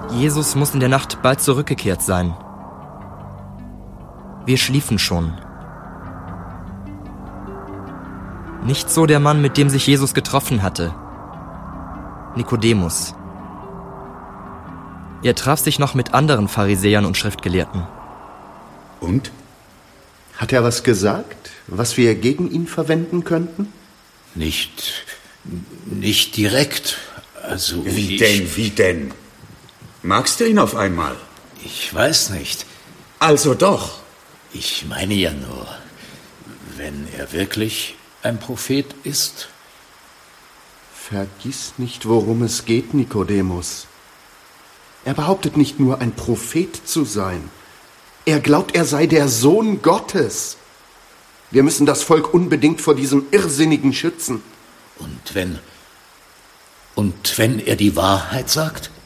Jesus muss in der Nacht bald zurückgekehrt sein. Wir schliefen schon. Nicht so der Mann, mit dem sich Jesus getroffen hatte. Nikodemus. Er traf sich noch mit anderen Pharisäern und Schriftgelehrten. Und? Hat er was gesagt, was wir gegen ihn verwenden könnten? Nicht direkt. Also Wie denn? Magst du ihn auf einmal? Ich weiß nicht. Also doch. Ich meine ja nur, wenn er wirklich ein Prophet ist. Vergiss nicht, worum es geht, Nikodemus. Er behauptet nicht nur, ein Prophet zu sein. Er glaubt, er sei der Sohn Gottes. Wir müssen das Volk unbedingt vor diesem Irrsinnigen schützen. Und wenn er die Wahrheit sagt?